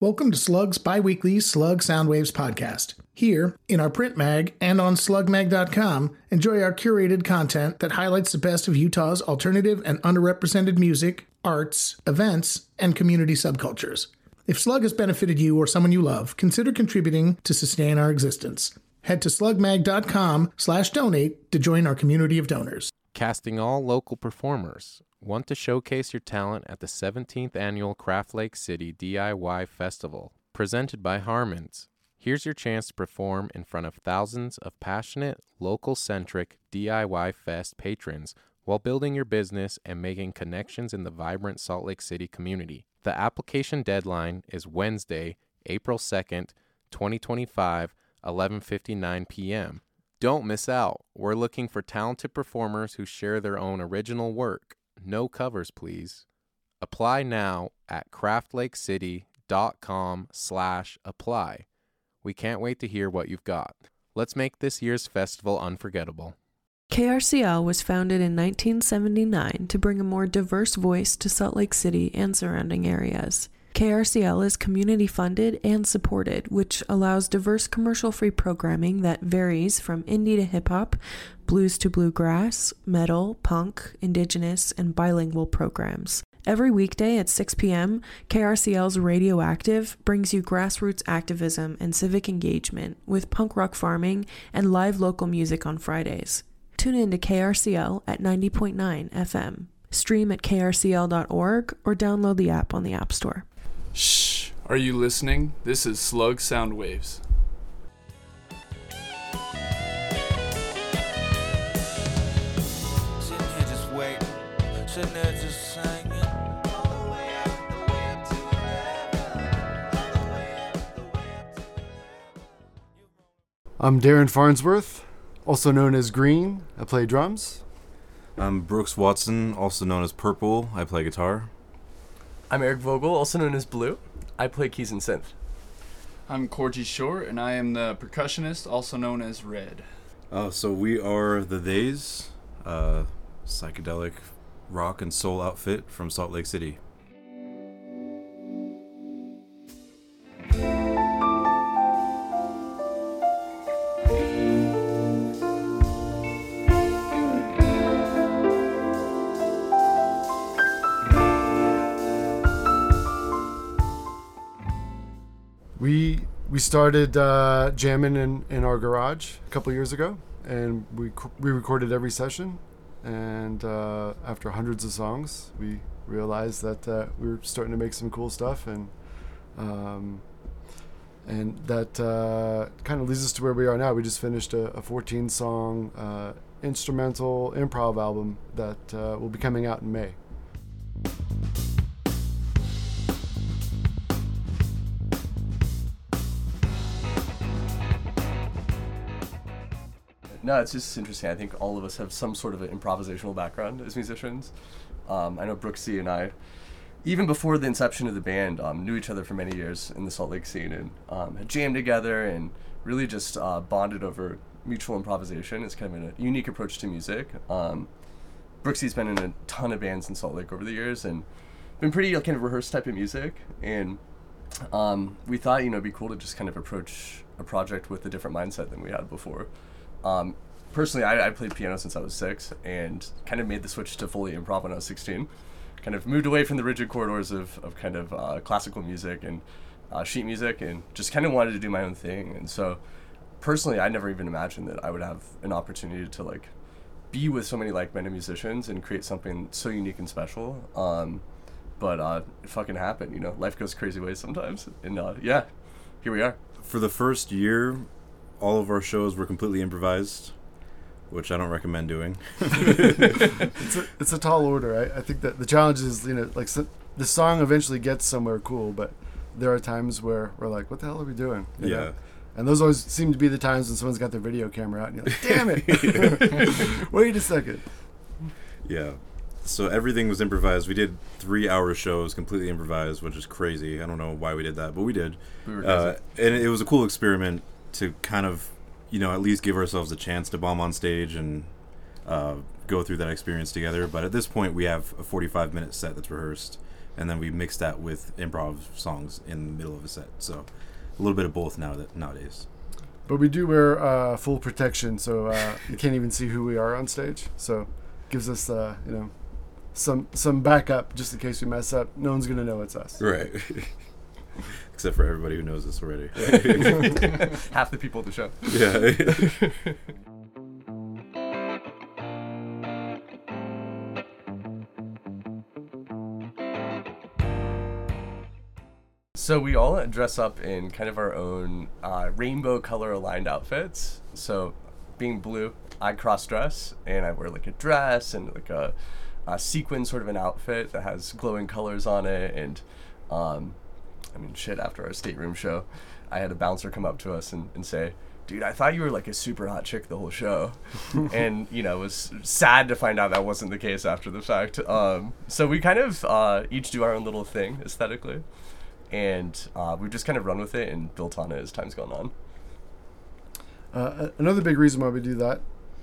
Welcome to Slug's bi-weekly Slug Soundwaves podcast. Here, in our print mag and on slugmag.com, enjoy our curated content that highlights the best of Utah's alternative and underrepresented music, arts, events, and community subcultures. If Slug has benefited you or someone you love, consider contributing to sustain our existence. Head to slugmag.com/donate to join our community of donors. Casting all local performers. Want to showcase your talent at the 17th Annual Craft Lake City DIY Festival, presented by Harmons. Here's your chance to perform in front of thousands of passionate, local-centric DIY Fest patrons while building your business and making connections in the vibrant Salt Lake City community. The application deadline is Wednesday, April 2nd, 2025, 11:59 p.m. Don't miss out. We're looking for talented performers who share their own original work. No covers, please. Apply now at craftlakecity.com/apply. We can't wait to hear what you've got. Let's make this year's festival unforgettable. KRCL was founded in 1979 to bring a more diverse voice to Salt Lake City and surrounding areas. KRCL is community-funded and supported, which allows diverse commercial-free programming that varies from indie to hip-hop, blues to bluegrass, metal, punk, indigenous, and bilingual programs. Every weekday at 6 p.m., KRCL's Radioactive brings you grassroots activism and civic engagement with punk rock farming and live local music on Fridays. Tune in to KRCL at 90.9 FM. Stream at krcl.org or download the app on the App Store. Shh, are you listening? This is Slug Soundwaves. Sitting here just waiting, sitting there just singing. All the way up to I'm Darren Farnsworth, also known as Green. I play drums. I'm Brooks Watson, also known as Purple. I play guitar. I'm Eric Vogel, also known as Blue. I play keys and synth. I'm Corgi Short, and I am the percussionist, also known as Red. So we are the Theys, psychedelic rock and soul outfit from Salt Lake City. We started jamming in our garage a couple years ago, and we recorded every session. And after hundreds of songs, we realized that we were starting to make some cool stuff, and that kind of leads us to where we are now. We just finished a 14-song instrumental improv album that will be coming out in May. No, it's just interesting. I think all of us have some sort of an improvisational background as musicians. I know Brooksy and I, even before the inception of the band, knew each other for many years in the Salt Lake scene and had jammed together and really just bonded over mutual improvisation. It's kind of a unique approach to music. Brooksy's been in a ton of bands in Salt Lake over the years and been pretty kind of rehearsed type of music. And we thought, it'd be cool to just kind of approach a project with a different mindset than we had before. Personally, I played piano since I was 6 and kind of made the switch to fully improv when I was 16. Kind of moved away from the rigid corridors of kind of classical music and sheet music and just kind of wanted to do my own thing. And so personally, I never even imagined that I would have an opportunity to be with so many like-minded musicians and create something so unique and special. But it fucking happened, life goes crazy ways sometimes. And here we are. For the first year, all of our shows were completely improvised, which I don't recommend doing. It's a tall order. I think that the challenge is, the song eventually gets somewhere cool, but there are times where we're like, what the hell are we doing? You know? And those always seem to be the times when someone's got their video camera out and you're like, damn it. Wait a second. Yeah. So everything was improvised. We did 3-hour shows completely improvised, which is crazy. I don't know why we did that, but we did. We were crazy. And it was a cool experiment to kind of, at least give ourselves a chance to bomb on stage and go through that experience together. But at this point, we have a 45-minute set that's rehearsed. and then we mix that with improv songs in the middle of a set. So a little bit of both nowadays. But we do wear full protection, so you can't even see who we are on stage. So gives us some backup just in case we mess up. No one's gonna know it's us. Right. Except for everybody who knows us already. Half the people at the show. Yeah. So we all dress up in kind of our own rainbow color aligned outfits. So being blue, I cross dress and I wear like a dress and like a sequin sort of an outfit that has glowing colors on it. And after our stateroom show, I had a bouncer come up to us and say, dude, I thought you were like a super hot chick the whole show. And, it was sad to find out that wasn't the case after the fact. So we kind of each do our own little thing aesthetically. And we've just kind of run with it and built on it as time's gone on. Another big reason why we do that,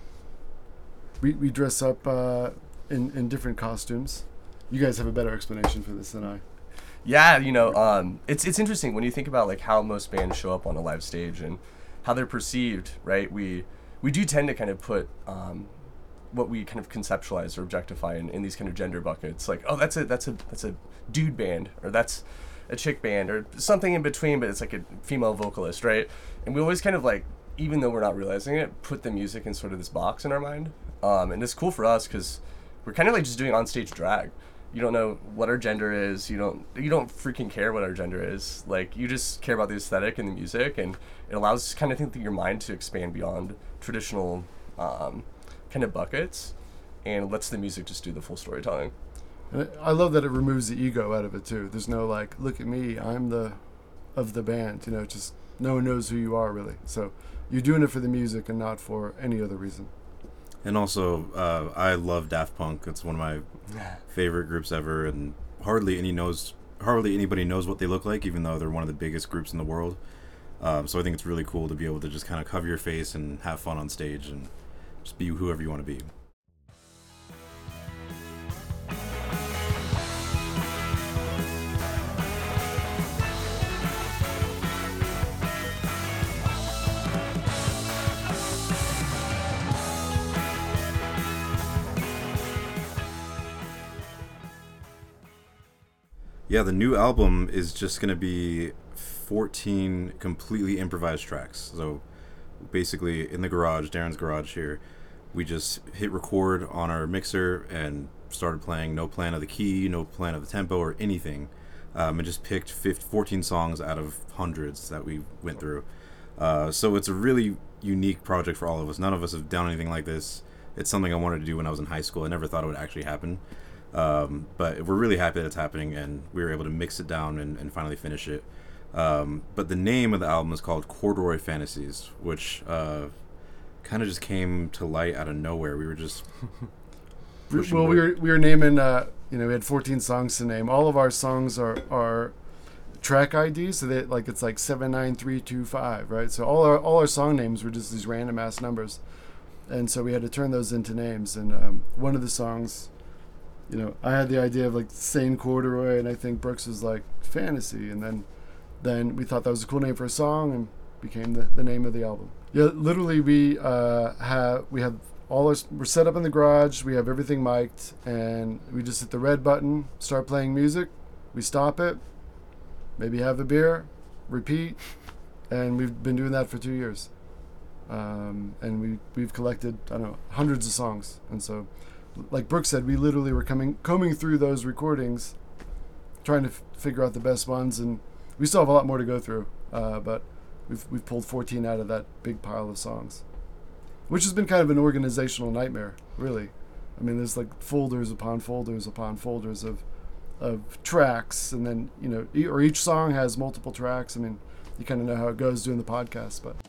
we dress up in different costumes. You guys have a better explanation for this than I. Yeah, it's interesting when you think about like how most bands show up on a live stage and how they're perceived, right? We do tend to kind of put what we kind of conceptualize or objectify in these kind of gender buckets. Like, oh, that's a dude band, or that's a chick band, or something in between, but it's like a female vocalist, right? And we always kind of like, even though we're not realizing it, put the music in sort of this box in our mind. And it's cool for us because we're kind of like just doing onstage drag. You don't know what our gender is. You don't freaking care what our gender is. Like, you just care about the aesthetic and the music, and it allows kind of think your mind to expand beyond traditional kind of buckets, and lets the music just do the full storytelling. And I love that it removes the ego out of it too. There's no like, look at me, I'm of the band. Just no one knows who you are really. So you're doing it for the music and not for any other reason. And also, I love Daft Punk. It's one of my favorite groups ever, and hardly anybody knows what they look like, even though they're one of the biggest groups in the world. So I think it's really cool to be able to just kind of cover your face and have fun on stage and just be whoever you want to be. Yeah, the new album is just going to be 14 completely improvised tracks. So basically in the garage, Darren's garage here, we just hit record on our mixer and started playing, no plan of the key, no plan of the tempo or anything. And just picked 14 songs out of hundreds that we went through. So it's a really unique project for all of us. None of us have done anything like this. It's something I wanted to do when I was in high school. I never thought it would actually happen. But we're really happy that it's happening, and we were able to mix it down and finally finish it. But the name of the album is called Corduroy Fantasies, which kind of just came to light out of nowhere. We were just we were naming we had 14 songs to name. All of our songs are track IDs, so that like it's like 79325, right? So all our song names were just these random ass numbers, and so we had to turn those into names. And one of the songs, I had the idea of like saying corduroy, and I think Brooks was like fantasy, and then we thought that was a cool name for a song, and became the name of the album. Yeah, literally we're set up in the garage, we have everything mic'd, and we just hit the red button, start playing music, we stop it, maybe have a beer, repeat, and we've been doing that for 2 years. And we've collected, hundreds of songs, and so like Brooks said, we literally were combing through those recordings, trying to figure out the best ones, and we still have a lot more to go through. But we've pulled 14 out of that big pile of songs, which has been kind of an organizational nightmare, really. I mean, there's like folders upon folders upon folders of tracks, and then or each song has multiple tracks. I mean, you kind of know how it goes doing the podcast, but.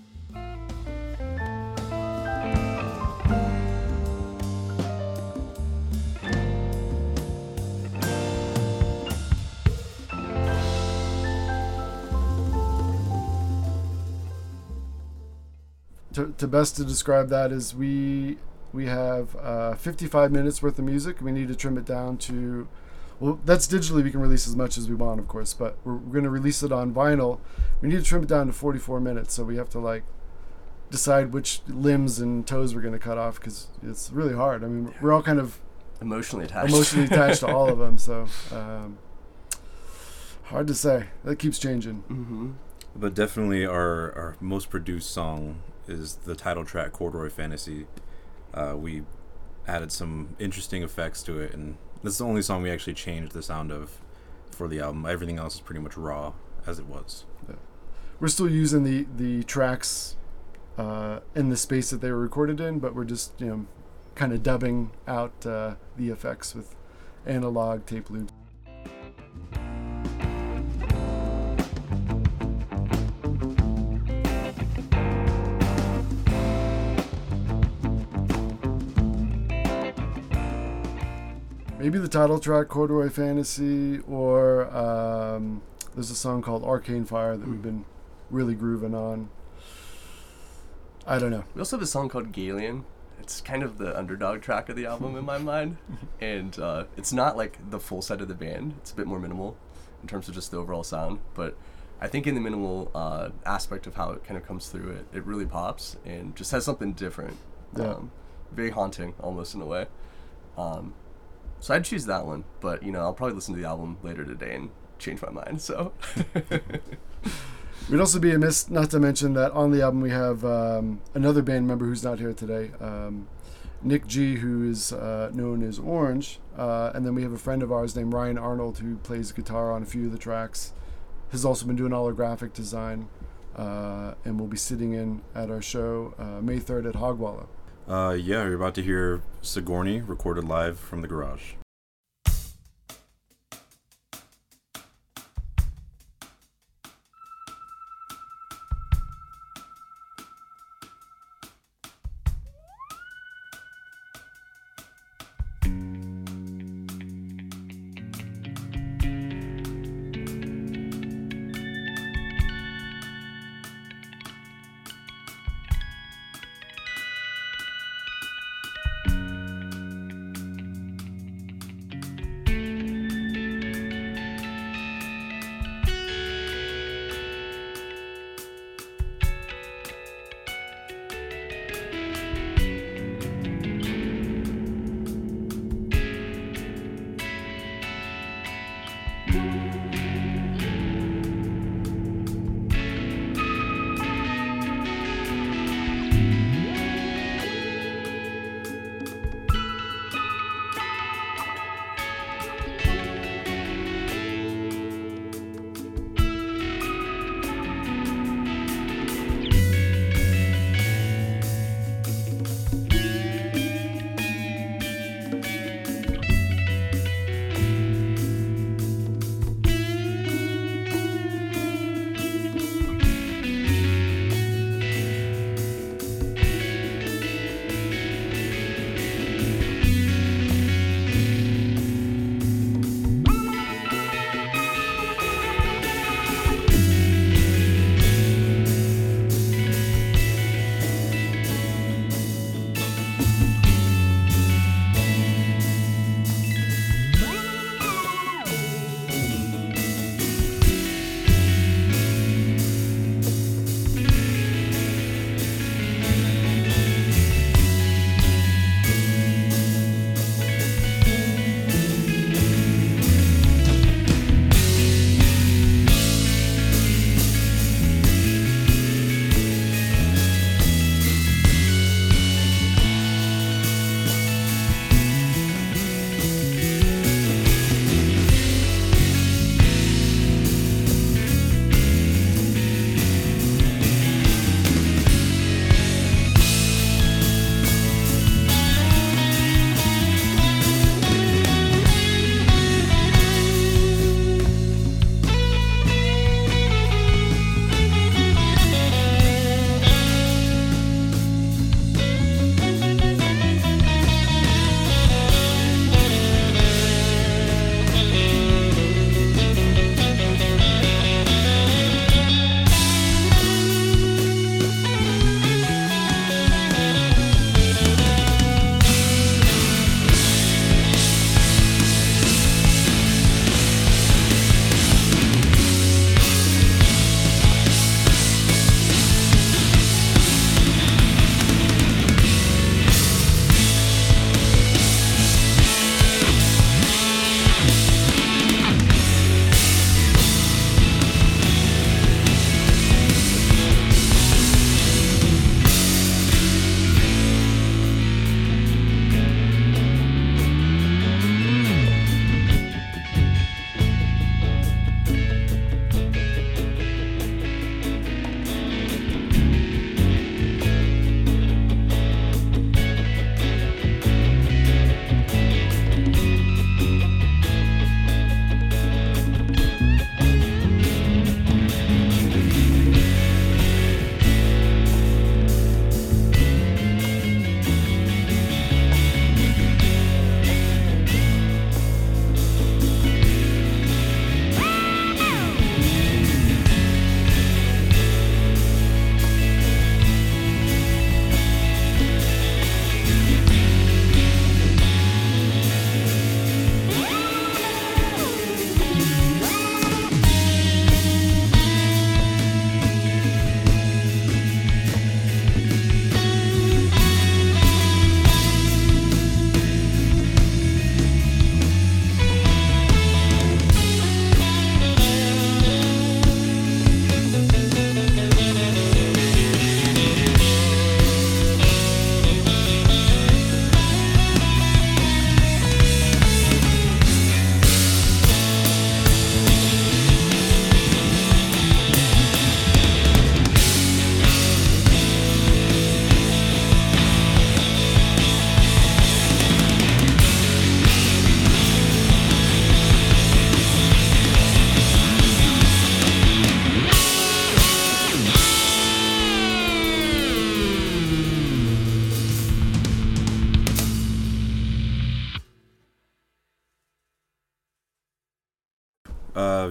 To best to describe that is we have 55 minutes worth of music. We need to trim it down to Well, that's digitally. We can release as much as we want, of course, but we're going to release it on vinyl. We need to trim it down to 44 minutes, so we have to like decide which limbs and toes we're going to cut off because it's really hard. I mean, we're all kind of Emotionally attached. to all of them, so hard to say. That keeps changing. Mm-hmm. But definitely our most produced song is the title track, Corduroy Fantasy. We added some interesting effects to it, and that's the only song we actually changed the sound of for the album. Everything else is pretty much raw as it was. Yeah. We're still using the tracks in the space that they were recorded in, but we're just kind of dubbing out the effects with analog tape loops. Maybe the title track, Corduroy Fantasy, or there's a song called Arcane Fire that we've been really grooving on. I don't know. We also have a song called Galian. It's kind of the underdog track of the album in my mind. And it's not like the full set of the band. It's a bit more minimal in terms of just the overall sound. But I think in the minimal aspect of how it kind of comes through, it really pops and just has something different. Yeah. Very haunting almost in a way. So I'd choose that one, but I'll probably listen to the album later today and change my mind. So we'd also be amiss not to mention that on the album we have another band member who's not here today, Nick G, who is known as Orange, and then we have a friend of ours named Ryan Arnold who plays guitar on a few of the tracks. Has also been doing all our graphic design, and will be sitting in at our show May 3rd at Hogwalla. Yeah, you're about to hear Sigourney recorded live from the garage.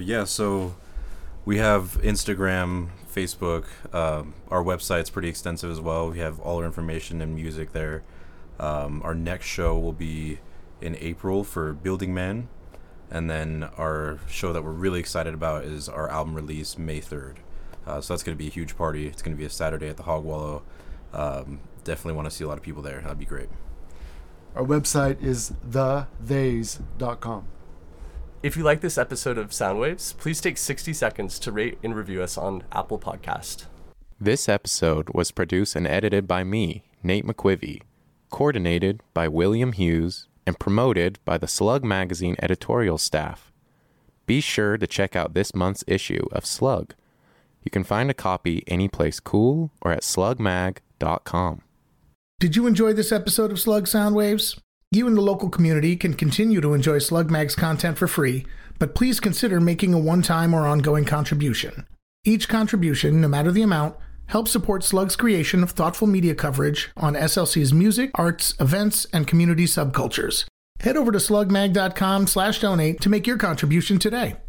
Yeah, so we have Instagram, Facebook. Our website's pretty extensive as well. We have all our information and music there. Our next show will be in April for Building Men. And then our show that we're really excited about is our album release May 3rd. So that's going to be a huge party. It's going to be a Saturday at the Hog Wallow. Definitely want to see a lot of people there. That'd be great. Our website is thetheys.com. If you like this episode of Soundwaves, please take 60 seconds to rate and review us on Apple Podcast. This episode was produced and edited by me, Nate McQuivey, coordinated by William Hughes, and promoted by the Slug Magazine editorial staff. Be sure to check out this month's issue of Slug. You can find a copy anyplace cool or at slugmag.com. Did you enjoy this episode of Slug Soundwaves? You and the local community can continue to enjoy Slug Mag's content for free, but please consider making a one-time or ongoing contribution. Each contribution, no matter the amount, helps support Slug's creation of thoughtful media coverage on SLC's music, arts, events, and community subcultures. Head over to slugmag.com/donate to make your contribution today.